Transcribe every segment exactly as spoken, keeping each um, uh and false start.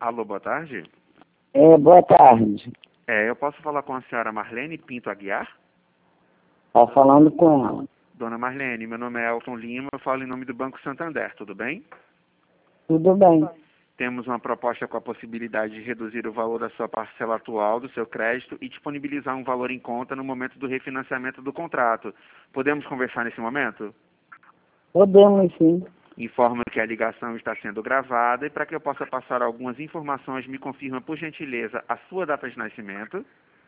Alô, boa tarde. É, boa tarde. É, eu posso falar com a senhora Marlene Pinto Aguiar? Tá falando com ela. Dona Marlene, meu nome é Elton Lima, eu falo em nome do Banco Santander, tudo bem? Tudo bem. Temos uma proposta com a possibilidade de reduzir o valor da sua parcela atual do seu crédito e disponibilizar um valor em conta no momento do refinanciamento do contrato. Podemos conversar nesse momento? Podemos sim. Informo que a ligação está sendo gravada e para que eu possa passar algumas informações, me confirma, por gentileza, a sua data de nascimento.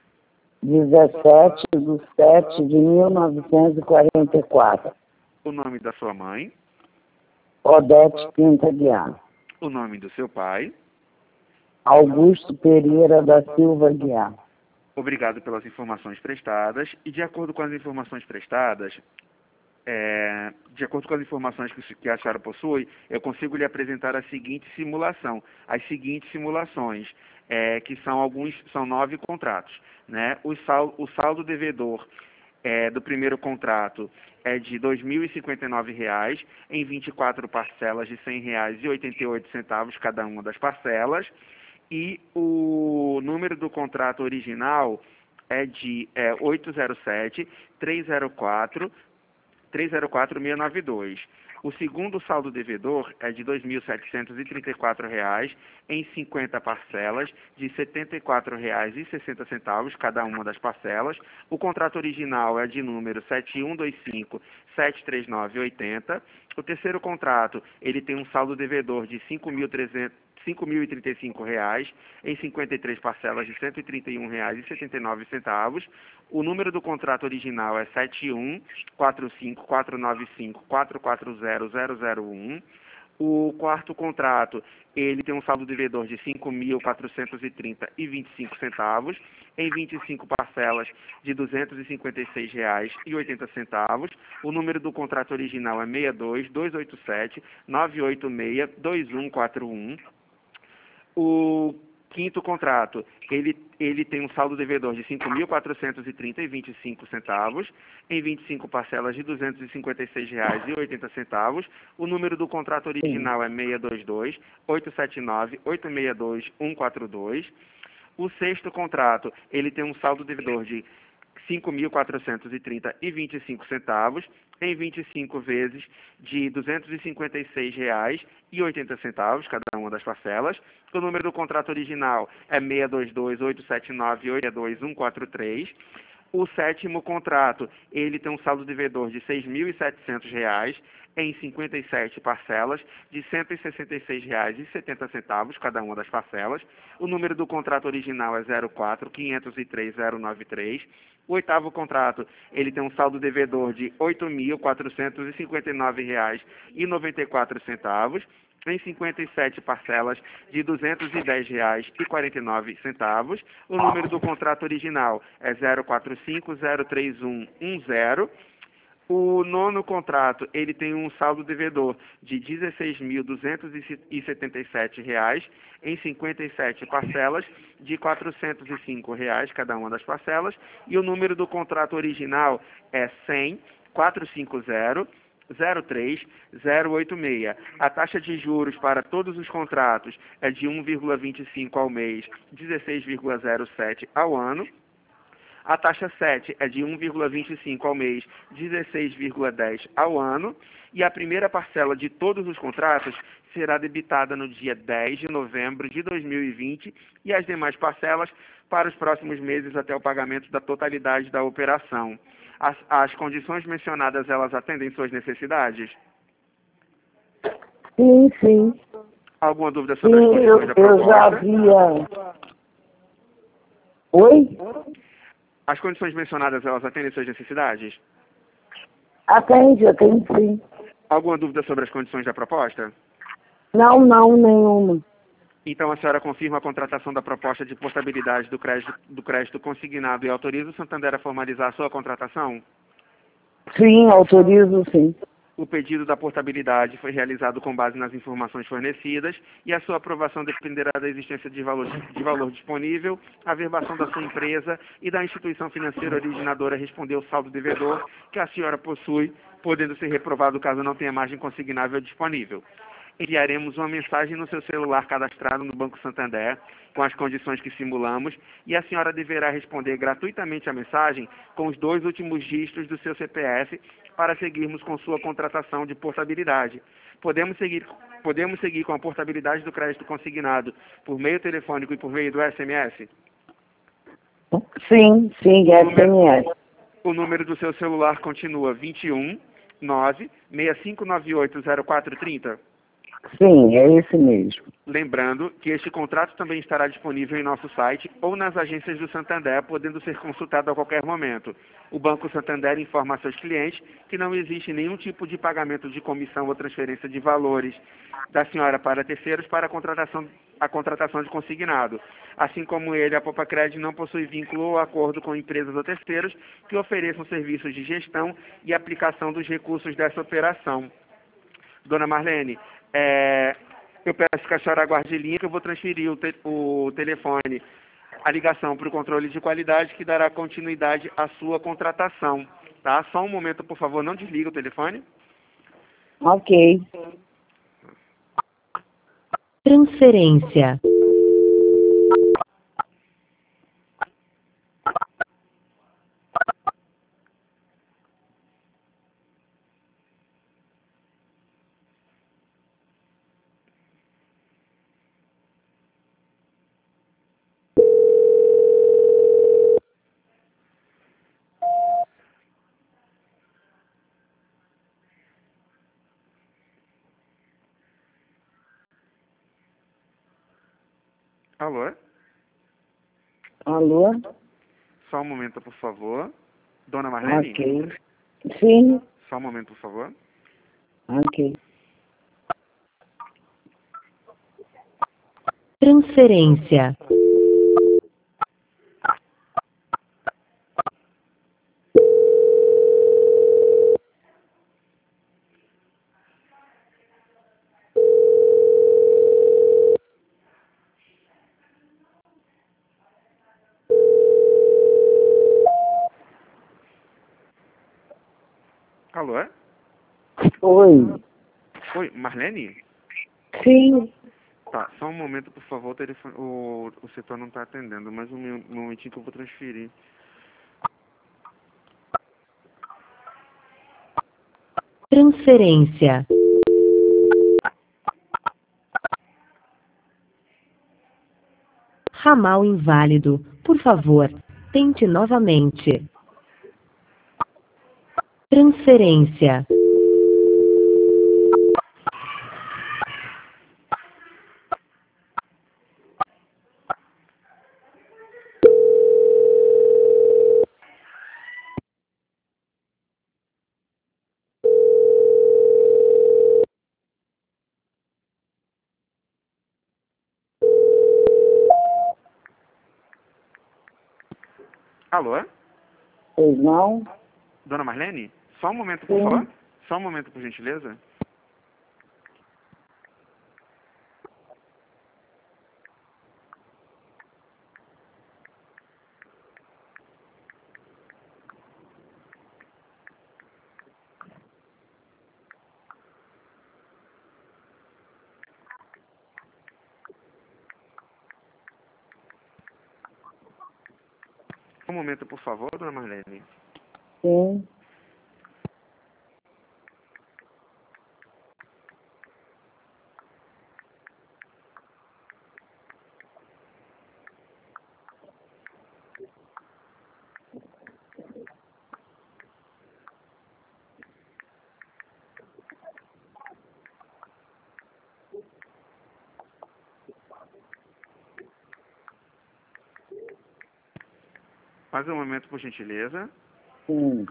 dezessete de sete de mil novecentos e quarenta e quatro. O nome da sua mãe. Odete Pinto Aguiar. O nome do seu pai. Augusto Pereira da Silva Aguiar. Obrigado pelas informações prestadas. E de acordo com as informações prestadas, é, de acordo com as informações que, que a senhora possui, eu consigo lhe apresentar a seguinte simulação. As seguintes simulações, é, que são alguns, são nove contratos, né? O saldo, o saldo devedor é, do primeiro contrato é de dois mil e cinquenta e nove reais em vinte e quatro parcelas de cem reais e oitenta e oito centavos cada uma das parcelas. E o número do contrato original é de é, oito zero sete, três zero quatro, três zero quatro, seis nove dois. O segundo saldo devedor é de dois mil setecentos e trinta e quatro reais em cinquenta parcelas de setenta e quatro reais e sessenta centavos cada uma das parcelas. O contrato original é de número sete um dois cinco, sete três nove oito zero. O terceiro contrato, ele tem um saldo devedor de cinco mil e trinta e cinco reais em cinquenta e três parcelas de cento e trinta e um reais e setenta e nove centavos. O número do contrato original é sete um quatro cinco quatro nove cinco quatro quatro zero zero zero um. O quarto contrato, ele tem um saldo devedor de cinco mil quatrocentos e trinta reais e vinte e cinco centavos em vinte e cinco parcelas de duzentos e cinquenta e seis reais e oitenta centavos. O número do contrato original é seis dois dois oito sete nove oito seis dois um quatro um. O quinto contrato, ele, ele tem um saldo devedor de cinco mil quatrocentos e trinta reais e vinte e cinco centavos em vinte e cinco parcelas de duzentos e cinquenta e seis reais e oitenta centavos. O número do contrato original é seis dois dois oito sete nove oito seis dois um quatro dois. O sexto contrato, ele tem um saldo devedor de cinco mil quatrocentos e trinta reais e vinte e cinco centavos em vinte e cinco vezes de duzentos e cinquenta e seis reais e oitenta centavos cada uma das parcelas. O número do contrato original é seis dois dois oito sete nove oito dois um quatro três. O sétimo contrato, ele tem um saldo devedor de seis mil e setecentos reais em cinquenta e sete parcelas de cento e sessenta e seis reais e setenta centavos cada uma das parcelas. O número do contrato original é zero quatro quinhentos e três zero nove três. O oitavo contrato, ele tem um saldo devedor de oito mil quatrocentos e cinquenta e nove reais e noventa e quatro centavos em cinquenta e sete parcelas de duzentos e dez reais e quarenta e nove centavos. O número do contrato original é zero quatro cinco zero três um um zero. O nono contrato, ele tem um saldo devedor de dezesseis mil duzentos e setenta e sete reais em cinquenta e sete parcelas de quatrocentos e cinco reais cada uma das parcelas. E o número do contrato original é cem quatrocentos e cinquenta zero três zero oito seis. A taxa de juros para todos os contratos é de um vírgula vinte e cinco ao mês, dezesseis vírgula zero sete ao ano. A taxa sete é de um vírgula vinte e cinco ao mês, dezesseis vírgula dez ao ano. E a primeira parcela de todos os contratos será debitada no dia dez de novembro de dois mil e vinte e as demais parcelas para os próximos meses até o pagamento da totalidade da operação. As, as condições mencionadas, elas atendem suas necessidades? Sim, sim. Alguma dúvida sobre Sim, as condições eu, da eu já proposta? havia... Oi? As condições mencionadas, elas atendem suas necessidades? Atende, atende sim. Alguma dúvida sobre as condições da proposta? Não, não, nenhuma. Então, a senhora confirma a contratação da proposta de portabilidade do crédito, do crédito consignado e autoriza o Santander a formalizar a sua contratação? Sim, autorizo sim. O pedido da portabilidade foi realizado com base nas informações fornecidas e a sua aprovação dependerá da existência de valor, de valor disponível, a verbação da sua empresa e da instituição financeira originadora responder o saldo devedor que a senhora possui, podendo ser reprovado caso não tenha margem consignável disponível. enviaremos uma mensagem no seu celular cadastrado no Banco Santander, com as condições que simulamos, e a senhora deverá responder gratuitamente a mensagem com os dois últimos dígitos do seu C P F para seguirmos com sua contratação de portabilidade. Podemos seguir, podemos seguir com a portabilidade do crédito consignado por meio telefônico e por meio do S M S? Sim, sim, O S número, M S. o número do seu celular continua vinte e um, nove, seis cinco nove oito, zero quatro três zero. Sim, é esse mesmo. Lembrando que este contrato também estará disponível em nosso site ou nas agências do Santander, podendo ser consultado a qualquer momento. O Banco Santander informa a seus clientes que não existe nenhum tipo de pagamento de comissão ou transferência de valores da senhora para terceiros para a contratação, a contratação de consignado. Assim como ele, a Popacred não possui vínculo ou acordo com empresas ou terceiros que ofereçam serviços de gestão e aplicação dos recursos dessa operação. Dona Marlene, é, eu peço que a senhora aguarde linha que eu vou transferir o, te, o telefone, a ligação para o controle de qualidade que dará continuidade à sua contratação. Tá? Só um momento, por favor, não desliga o telefone. Ok. Transferência. Alô? Alô? Só um momento, por favor. Dona Marlene? Ok. Sim, Só um momento, por favor. ok. Transferência. Alô? Oi. Oi, Marlene? Sim, Tá, só um momento, por favor. O, telefone, o, o setor não está atendendo, mas um, mi- um momentinho que eu vou transferir. Transferência. Ramal inválido. Por favor, tente novamente. Transferência. Alô? pois não? Dona Marlene? Só um momento, por Sim. favor. Só um momento, por gentileza. Um momento, por favor, Dona Marlene. Sim. Mais um momento, por gentileza. Sim.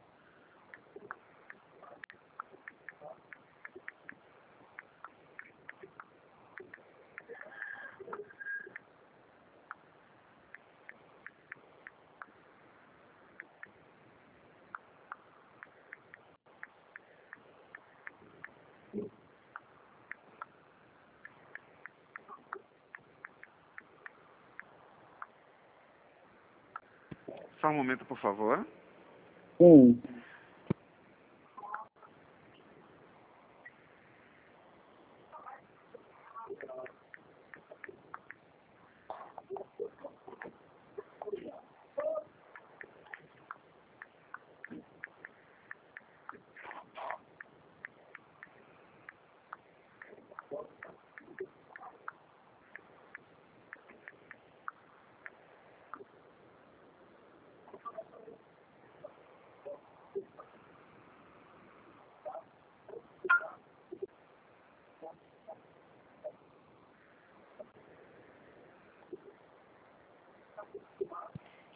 Só um momento, por favor. Sim.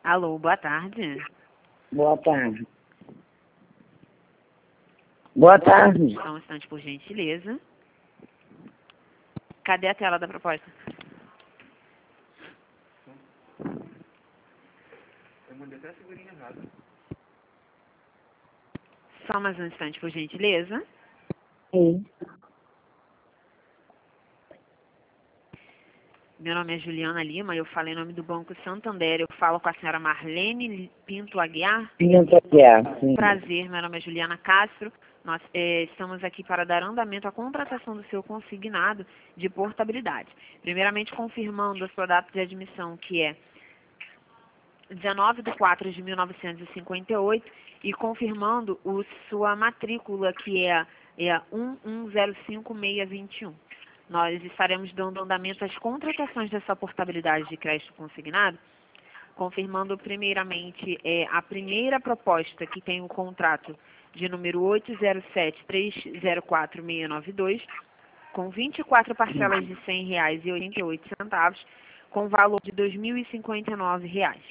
Alô, boa tarde. Boa tarde. Boa tarde. Só um instante, por gentileza. Cadê a tela da proposta? Eu mandei até a figurinha errada. Só mais um instante, por gentileza. Sim. Meu nome é Juliana Lima, eu falo em nome do Banco Santander. Eu falo com a senhora Marlene Pinto Aguiar. Pinto Aguiar, sim. Prazer, meu nome é Juliana Castro. Nós eh, estamos aqui para dar andamento à contratação do seu consignado de portabilidade. Primeiramente, confirmando a sua data de admissão, que é dezenove de quatro de mil novecentos e cinquenta e oito, e confirmando o, sua matrícula, que é, é um um zero cinco seis dois um. Nós estaremos dando andamento às contratações dessa portabilidade de crédito consignado, confirmando primeiramente é, a primeira proposta, que tem o contrato de número oito zero sete três zero quatro seis nove dois, com vinte e quatro parcelas de cem reais e oitenta e oito centavos, com valor de dois mil e cinquenta e nove reais.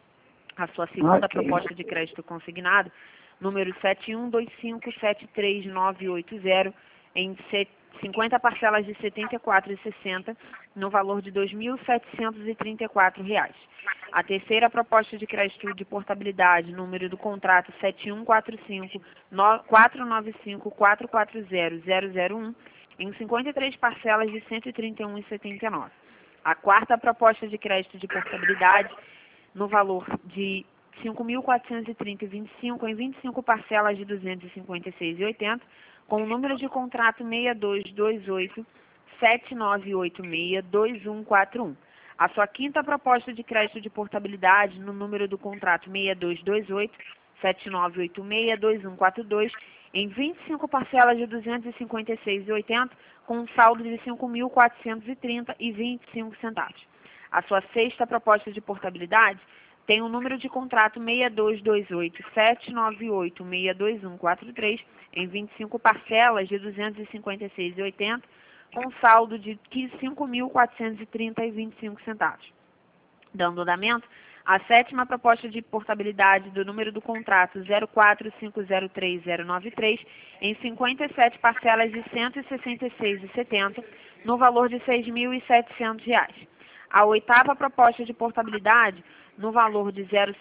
A sua segunda Ok. proposta de crédito consignado, número sete um dois cinco sete três nove oito zero, em cinquenta parcelas de setenta e quatro reais e sessenta centavos, no valor de dois mil setecentos e trinta e quatro reais. A terceira proposta de crédito de portabilidade, número do contrato sete um quatro cinco quatro nove cinco quatro quatro zero zero zero um, em cinquenta e três parcelas de cento e trinta e um reais e setenta e nove centavos. A quarta proposta de crédito de portabilidade, no valor de cinco mil quatrocentos e trinta reais e vinte e cinco centavos, em vinte e cinco parcelas de duzentos e cinquenta e seis reais e oitenta centavos, com o número de contrato seis dois dois oito sete nove oito seis dois um quatro um. A sua quinta proposta de crédito de portabilidade, no número do contrato seis dois dois oito sete nove oito seis dois um quatro dois, em vinte e cinco parcelas de duzentos e cinquenta e seis reais e oitenta centavos, com um saldo de cinco mil quatrocentos e trinta reais e vinte e cinco centavos. A sua sexta proposta de portabilidade tem o número de contrato seis dois dois oito sete nove oito seis dois um quatro três, em vinte e cinco parcelas de duzentos e cinquenta e seis reais e oitenta centavos, com saldo de cinco mil quatrocentos e trinta reais e vinte e cinco centavos. Dando andamento, a sétima proposta de portabilidade do número do contrato zero quatro cinco zero três zero nove três, em cinquenta e sete parcelas de cento e sessenta e seis reais e setenta centavos, no valor de seis mil e setecentos reais. A oitava proposta de portabilidade, no valor de zero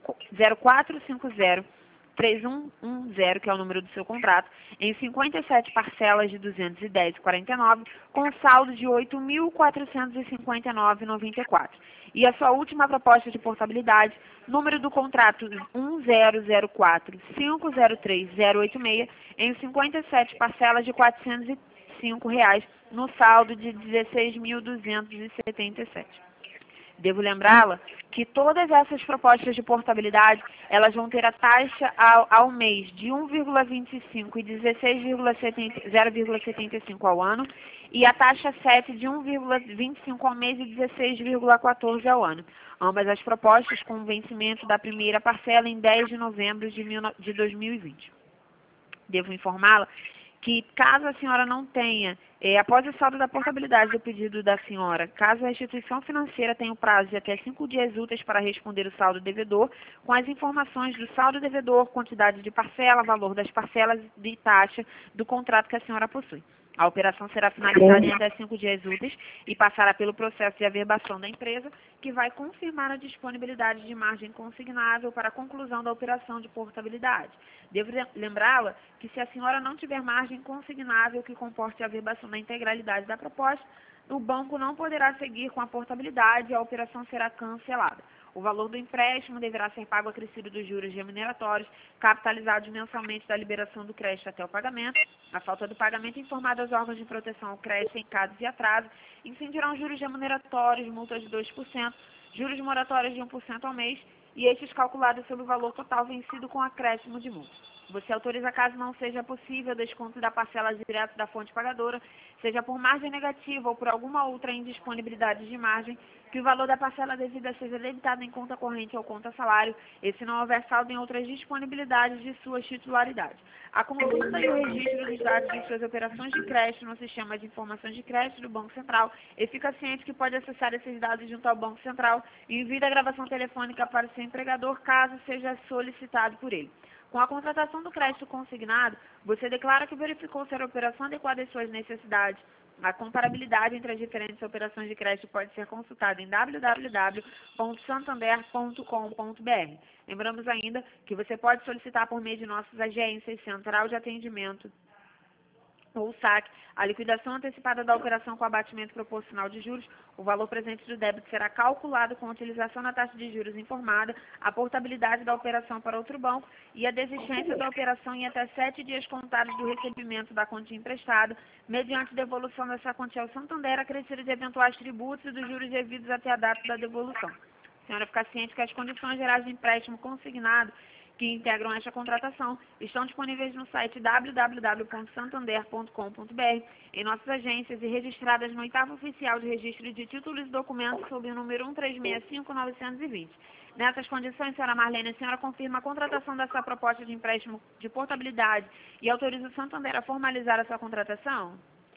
quatro cinco zero três um um zero, que é o número do seu contrato, em cinquenta e sete parcelas de duzentos e dez reais e quarenta e nove centavos, com saldo de oito mil quatrocentos e cinquenta e nove reais e noventa e quatro centavos. E a sua última proposta de portabilidade, número do contrato um zero zero quatro cinco zero três zero oito seis, em cinquenta e sete parcelas de quatrocentos e cinco reais, no saldo de dezesseis mil duzentos e setenta e sete. Devo lembrá-la que todas essas propostas de portabilidade, elas vão ter a taxa ao, ao mês de um vírgula vinte e cinco e dezesseis vírgula zero vírgula setenta e cinco ao ano, e a taxa sete de um vírgula vinte e cinco ao mês e dezesseis vírgula quatorze ao ano. Ambas as propostas com vencimento da primeira parcela em dez de novembro de dois mil e vinte. Devo informá-la que, caso a senhora não tenha, eh, após o saldo da portabilidade do pedido da senhora, caso a instituição financeira tenha o prazo de até cinco dias úteis para responder o saldo devedor, com as informações do saldo devedor, quantidade de parcela, valor das parcelas e taxa do contrato que a senhora possui. A operação será finalizada em até cinco dias úteis e passará pelo processo de averbação da empresa, que vai confirmar a disponibilidade de margem consignável para a conclusão da operação de portabilidade. Devo lembrá-la que, se a senhora não tiver margem consignável que comporte a averbação da integralidade da proposta, o banco não poderá seguir com a portabilidade e a operação será cancelada. O valor do empréstimo deverá ser pago acrescido dos juros remuneratórios, capitalizados mensalmente da liberação do crédito até o pagamento. A falta do pagamento informada aos órgãos de proteção ao crédito em casos de atraso incidirão juros remuneratórios, multas de dois por cento, juros moratórios de um por cento ao mês, e estes calculados sobre o valor total vencido com acréscimo de multa. Você autoriza, caso não seja possível, desconto da parcela direto da fonte pagadora, seja por margem negativa ou por alguma outra indisponibilidade de margem, que o valor da parcela devida seja debitado em conta corrente ou conta salário, e se não houver saldo em outras disponibilidades de suas titularidades. A consulta e o registro dos dados de suas operações de crédito no sistema de informações de crédito do Banco Central, e fica ciente que pode acessar esses dados junto ao Banco Central e envia a gravação telefônica para o seu empregador, caso seja solicitado por ele. Com a contratação do crédito consignado, você declara que verificou ser a operação adequada às suas necessidades. A comparabilidade entre as diferentes operações de crédito pode ser consultada em w w w ponto santander ponto com ponto b r. Lembramos ainda que você pode solicitar por meio de nossas agências, central de atendimento ou saque, a liquidação antecipada da operação com abatimento proporcional de juros. O valor presente do débito será calculado com a utilização da taxa de juros informada, a portabilidade da operação para outro banco e a desistência da operação em até sete dias contados do recebimento da quantia emprestada, mediante devolução dessa quantia ao Santander, acrescida de eventuais tributos e dos juros devidos até a data da devolução. A senhora fica ciente que as condições gerais de empréstimo consignado que integram esta contratação estão disponíveis no site w w w ponto santander ponto com ponto b r, em nossas agências e registradas no oitavo oficial de registro de títulos e documentos sob o número um três seis cinco nove dois zero. Nessas condições, senhora Marlene, a senhora confirma a contratação da sua proposta de empréstimo de portabilidade e autoriza o Santander a formalizar a sua contratação?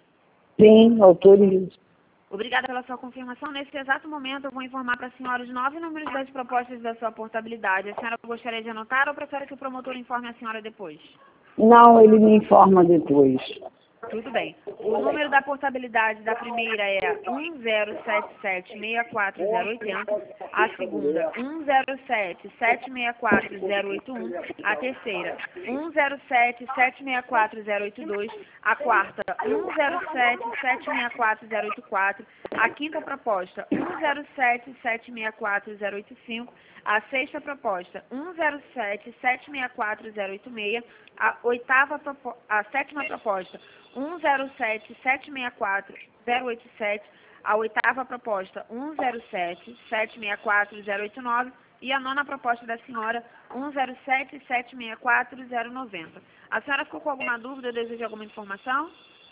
Sim, autorizo. Obrigada pela sua confirmação. Nesse exato momento, eu vou informar para a senhora os nove números das propostas da sua portabilidade. A senhora gostaria de anotar ou prefere que o promotor informe a senhora depois? Não, ele me informa depois. Tudo bem. O número da portabilidade da primeira é um zero sete sete seis quatro zero oito zero, a segunda um zero sete sete seis quatro zero oito um, a terceira um zero sete sete seis quatro zero oito dois, a quarta um zero sete sete seis quatro zero oito quatro, a quinta proposta um zero sete sete seis quatro zero oito cinco, a sexta proposta um zero sete sete seis quatro zero oito seis, a oitava propo a sétima proposta um zero sete sete seis quatro zero oito sete, a oitava proposta um zero sete sete seis quatro zero oito nove e a nona proposta da senhora um zero sete sete seis quatro zero nove zero. A senhora ficou com alguma dúvida ou deseja alguma informação?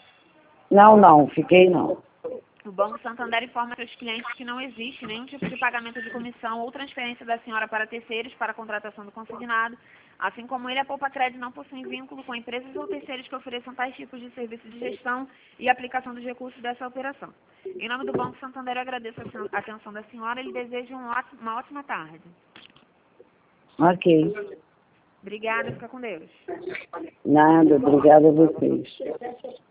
Não, não, fiquei não. O Banco Santander informa seus clientes que não existe nenhum tipo de pagamento de comissão ou transferência da senhora para terceiros para a contratação do consignado. Assim como ele, a Poupa Crédito não possui vínculo com empresas ou terceiros que ofereçam tais tipos de serviço de gestão e aplicação dos recursos dessa operação. Em nome do Banco Santander, eu agradeço a atenção da senhora e lhe desejo um ótimo, uma ótima tarde. Ok. Obrigada, fica com Deus. Nada, obrigada a vocês.